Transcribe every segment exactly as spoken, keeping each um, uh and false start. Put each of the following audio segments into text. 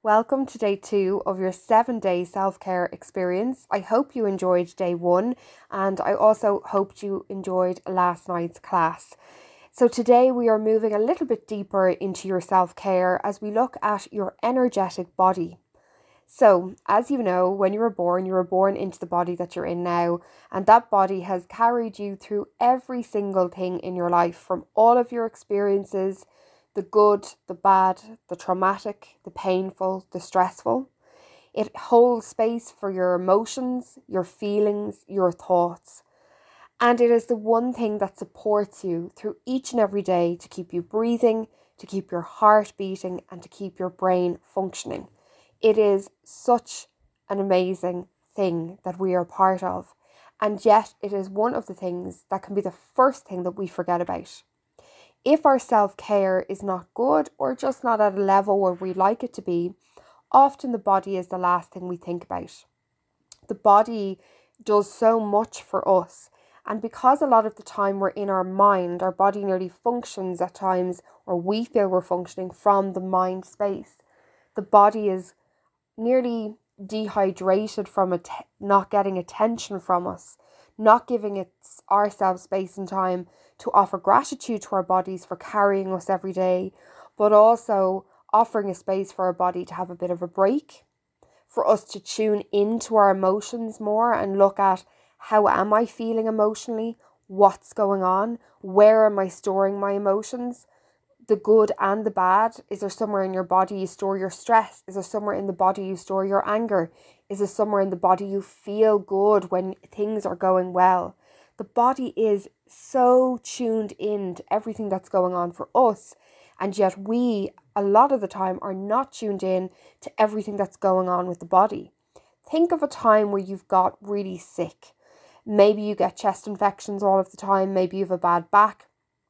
Welcome to day two of your seven day self care experience. I hope you enjoyed day one, and I also hoped you enjoyed last night's class. So, today we are moving a little bit deeper into your self care as we look at your energetic body. So, as you know, when you were born, you were born into the body that you're in now, and that body has carried you through every single thing in your life, from all of your experiences, the good, the bad, the traumatic, the painful, the stressful. It holds space for your emotions, your feelings, your thoughts. And it is the one thing that supports you through each and every day to keep you breathing, to keep your heart beating, and to keep your brain functioning. It is such an amazing thing that we are part of. And yet it is one of the things that can be the first thing that we forget about. If our self-care is not good or just not at a level where we like it to be, often the body is the last thing we think about. The body does so much for us. And because a lot of the time we're in our mind, our body nearly functions at times, or we feel we're functioning from the mind space. The body is nearly dehydrated from it, not getting attention from us, not giving it ourselves space and time to offer gratitude to our bodies for carrying us every day, but also offering a space for our body to have a bit of a break, for us to tune into our emotions more and look at how am I feeling emotionally, what's going on, where am I storing my emotions, the good and the bad. Is there somewhere in your body you store your stress? Is there somewhere in the body you store your anger? Is there somewhere in the body you feel good when things are going well? The body is so tuned in to everything that's going on for us, and yet we, a lot of the time, are not tuned in to everything that's going on with the body. Think of a time where you've got really sick. Maybe you get chest infections all of the time. Maybe you have a bad back.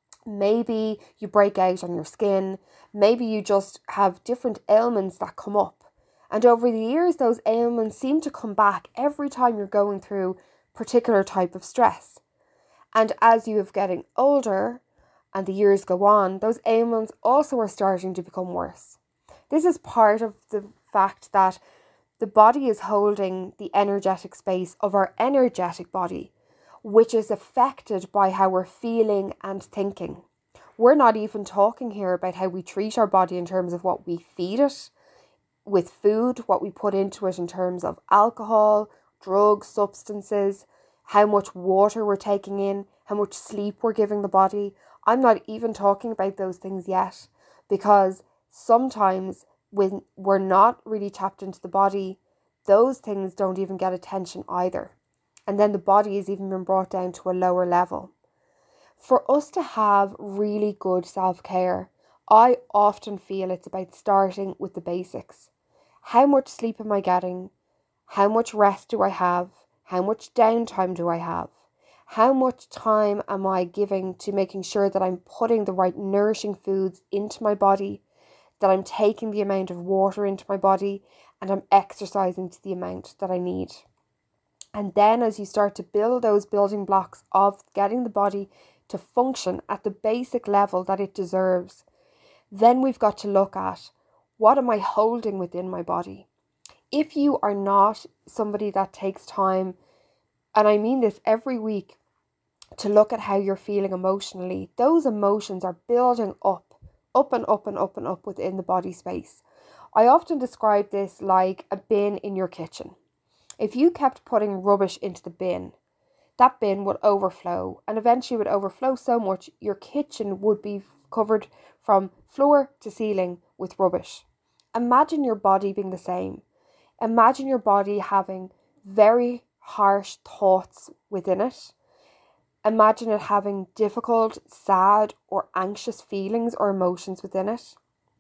Maybe you break out on your skin. Maybe you just have different ailments that come up. And over the years, those ailments seem to come back every time you're going through a particular type of stress. And as you are getting older and the years go on, those ailments also are starting to become worse. This is part of the fact that the body is holding the energetic space of our energetic body, which is affected by how we're feeling and thinking. We're not even talking here about how we treat our body in terms of what we feed it with food, what we put into it in terms of alcohol, drugs, substances, how much water we're taking in, how much sleep we're giving the body. I'm not even talking about those things yet, because sometimes when we're not really tapped into the body, those things don't even get attention either. And then the body is even been brought down to a lower level. For us to have really good self-care, I often feel it's about starting with the basics. How much sleep am I getting? How much rest do I have? How much downtime do I have? How much time am I giving to making sure that I'm putting the right nourishing foods into my body, that I'm taking the amount of water into my body, and I'm exercising to the amount that I need? And then as you start to build those building blocks of getting the body to function at the basic level that it deserves, then we've got to look at, what am I holding within my body? If you are not somebody that takes time, and I mean this every week, to look at how you're feeling emotionally, those emotions are building up, up and up and up and up within the body space. I often describe this like a bin in your kitchen. If you kept putting rubbish into the bin, that bin would overflow, and eventually would overflow so much your kitchen would be covered from floor to ceiling with rubbish. Imagine your body being the same. Imagine your body having very harsh thoughts within it. Imagine it having difficult, sad, or anxious feelings or emotions within it.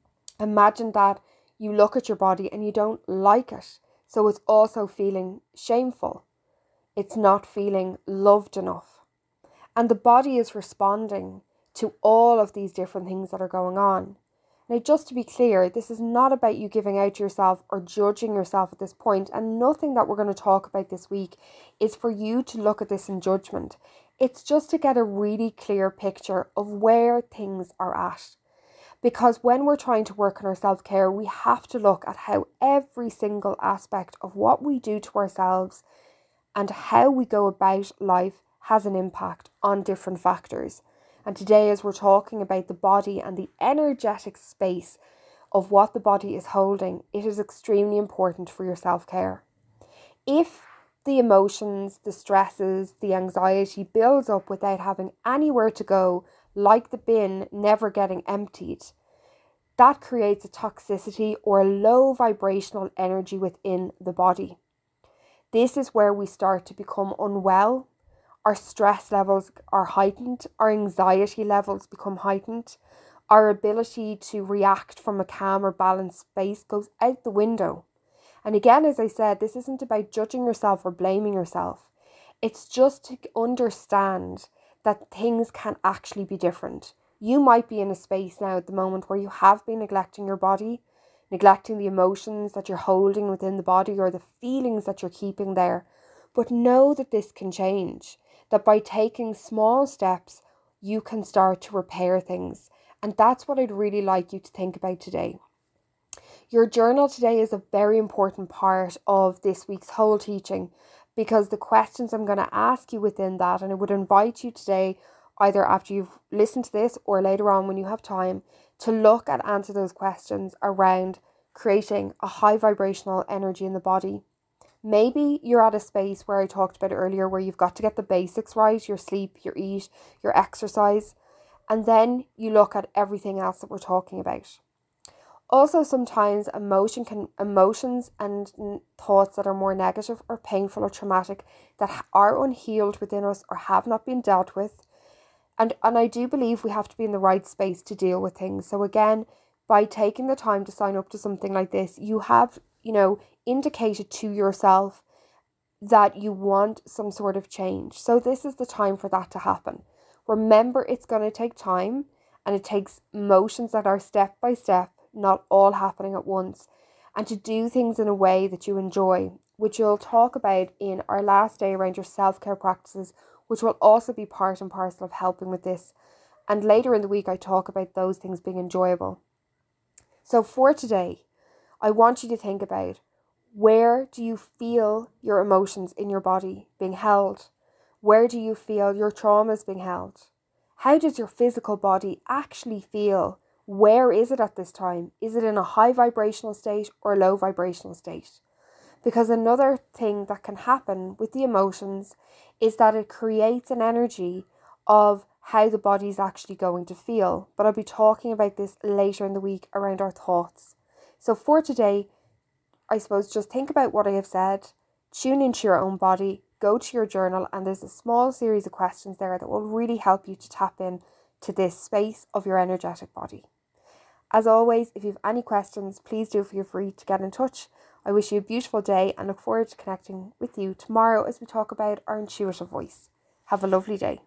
Imagine that you look at your body and you don't like it. So it's also feeling shameful. It's not feeling loved enough. And the body is responding to all of these different things that are going on. Now, just to be clear, this is not about you giving out to yourself or judging yourself at this point, and nothing that we're going to talk about this week is for you to look at this in judgment. It's just to get a really clear picture of where things are at. Because when we're trying to work on our self-care, we have to look at how every single aspect of what we do to ourselves and how we go about life has an impact on different factors. And today, as we're talking about the body and the energetic space of what the body is holding, it is extremely important for your self-care. If the emotions, the stresses, the anxiety builds up without having anywhere to go, like the bin never getting emptied, that creates a toxicity or a low vibrational energy within the body. This is where we start to become unwell. Our stress levels are heightened, our anxiety levels become heightened, our ability to react from a calm or balanced space goes out the window. And again, as I said, this isn't about judging yourself or blaming yourself. It's just to understand that things can actually be different. You might be in a space now at the moment where you have been neglecting your body, neglecting the emotions that you're holding within the body or the feelings that you're keeping there. But know that this can change, that by taking small steps, you can start to repair things. And that's what I'd really like you to think about today. Your journal today is a very important part of this week's whole teaching, because the questions I'm going to ask you within that, and I would invite you today, either after you've listened to this or later on when you have time, to look and answer those questions around creating a high vibrational energy in the body. Maybe you're at a space where I talked about earlier where you've got to get the basics right, your sleep, your eat, your exercise, and then you look at everything else that we're talking about. Also, sometimes emotion can emotions and thoughts that are more negative or painful or traumatic that are unhealed within us or have not been dealt with. And, and I do believe we have to be in the right space to deal with things. So again, by taking the time to sign up to something like this, you have, you know, indicated to yourself that you want some sort of change. So this is the time for that to happen. Remember, it's going to take time, and it takes motions that are step by step, not all happening at once, and to do things in a way that you enjoy, which you'll talk about in our last day around your self-care practices, which will also be part and parcel of helping with this. And later in the week, I talk about those things being enjoyable. So for today, I want you to think about, where do you feel your emotions in your body being held? Where do you feel your traumas being held? How does your physical body actually feel? Where is it at this time? Is it in a high vibrational state or a low vibrational state? Because another thing that can happen with the emotions is that it creates an energy of how the body's actually going to feel. But I'll be talking about this later in the week around our thoughts. So for today, I suppose just think about what I have said, tune into your own body, go to your journal, and there's a small series of questions there that will really help you to tap in to this space of your energetic body. As always, if you have any questions, please do feel free to get in touch. I wish you a beautiful day and look forward to connecting with you tomorrow as we talk about our intuitive voice. Have a lovely day.